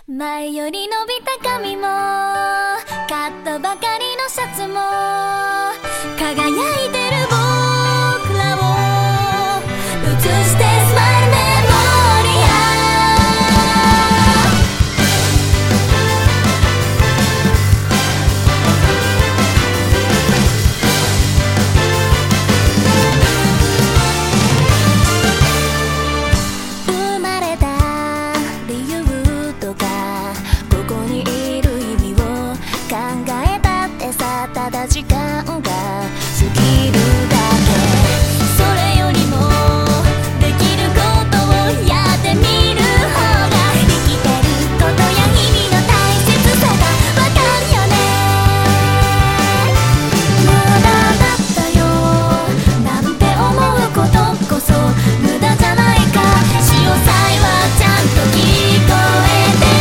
前より伸びた髪も買ったばかりのシャツも輝いてる僕らを映してスマイルメモリ生まれた理由とかここにいる意味を考えたってさ、ただ時間が過ぎるだけ。それよりもできることをやってみる方が生きてることや日々の大切さがわかるよね。無駄だったよなんて思うことこそ無駄じゃないか。潮騒はちゃんと聞こえて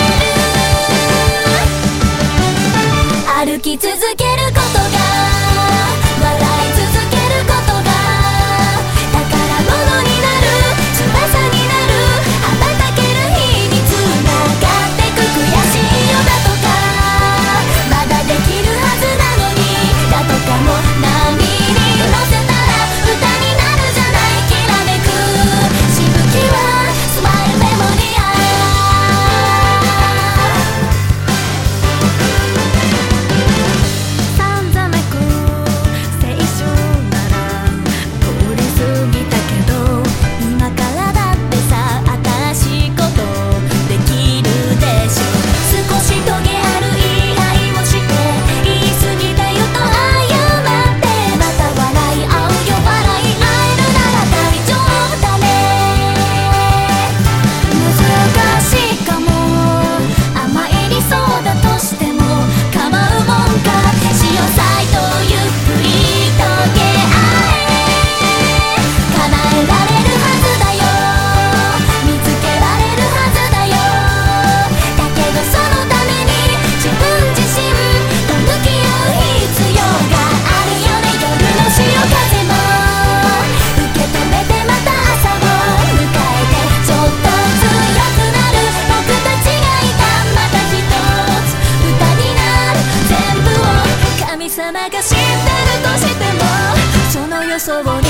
る。歩き続けることが笑い続けることが宝物になる翼になる。羽ばたける日につながってく。悔しいよだとかまだできるはずなのにだとかも波に乗せたら歌になるじゃない。きらめくしぶきはスマイルメモリア。さんざめく青春なら通り過ぎたけど今からだってさ新しいことできるでしょ。少しトゲある言い合いをして言い過ぎたよと謝ってまた笑い合うよ。笑い合えるなら大丈夫だね。難しいかも甘えりそうだとしても構うもんか。潮騒とゆっくりと出会え叶えられるはずだよ。見つけられるはずだよ。だけどそのために自分自身と向き合う必要があるよね。夜の潮風も受け止めてまた朝を迎えてちょっと強くなる僕たちがいた。また一つ歌になる全部を神様が知ってるとしてもその予想を